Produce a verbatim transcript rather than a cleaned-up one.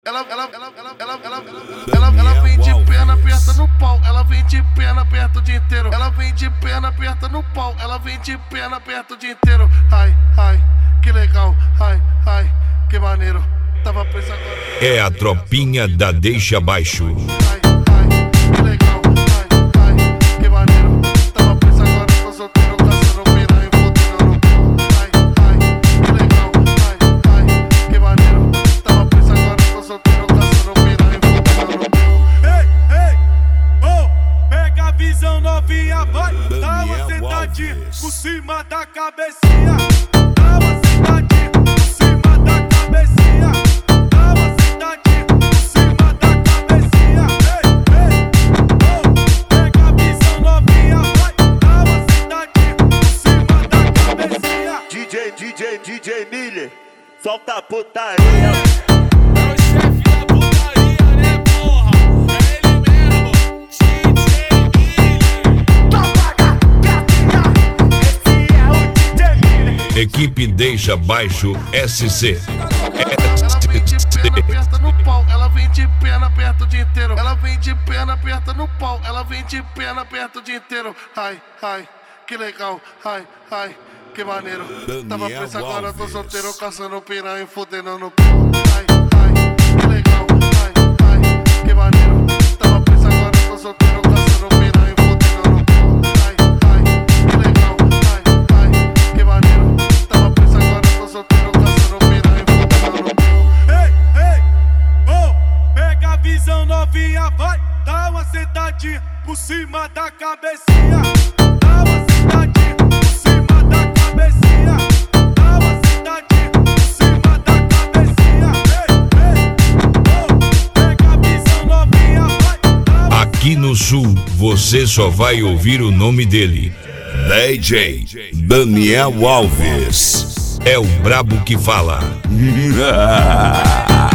Ela, ela, ela, ela, ela, ela, ela, ela vem de perna, aperta no pau. Ela vem de perna, aperta o dia inteiro. Ela vem de perna, aperta no pau. Ela vem de perna, aperta o dia inteiro. Ai, ai, que legal. Ai, ai, que maneiro. Tava preso agora. É a tropinha da Deixa Baixo. Ai, ai, que legal. Ai, ai, que maneiro. Tava preso agora, tô solteiro, caçando piranha, fudendo no pau. Ai, ai, que legal. Ai, ai, que maneiro. Tava preso agora, tô solteiro, caçando piranha, fudendo no pau. Ei, ei, oh, pega a visão novinha, vai. Dá uma sentadinha por cima da cabecinha. Dá uma sentadinha por cima da cabecinha. Dá uma sentadinha por cima da cabecinha. Ei, ei, oh, pega a visão novinha, vai. Dá uma sentadinha por cima da cabecinha. D J, D J, D J Miller, solta a putaria. Equipe Deixa Baixo S C. Ela vem de perna, aperta no pau. Ela vem de perna, aperta o dia inteiro. Ela vem de perna, aperta no pau. Ela vem de perna, aperta o dia inteiro. Ai, ai, que legal. Ai, ai, que maneiro. Tava preso agora, tô solteiro, caçando piranha e fudendo no pau. Ai, ai, que legal. Ai, ai, que maneiro. Tava preso agora, tô solteiro, caçando piranha e fudendo no pau. Ai, ai, que legal. Ai, ai, que maneiro. Tava preso agora, tô solteiro, caçando piranha e fudendo no pau. Ei, ei, oh, pega a visão novinha, vai. Dá uma sentadinha por cima da cabecinha. Dá uma sentadinha por cima da cabecinha. Dá uma sentadinha por cima da cabecinha. Ei, ei, oh, pega a visão novinha, vai. Dá uma Aqui no Sul, você só vai ouvir o nome dele. D J Daniel Alves. É o brabo que fala.